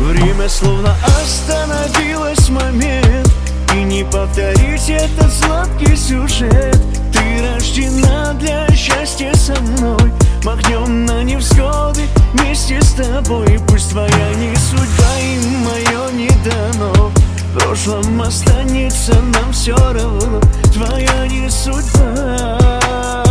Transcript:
Время словно остановилось в момент, и не повторить этот сладкий сюжет. Ты рождена для счастья со мной, махнем на невзгоды вместе с тобой. Пусть твоя не судьба и мое не дано, в прошлом останется нам все равно. Твоя не судьба.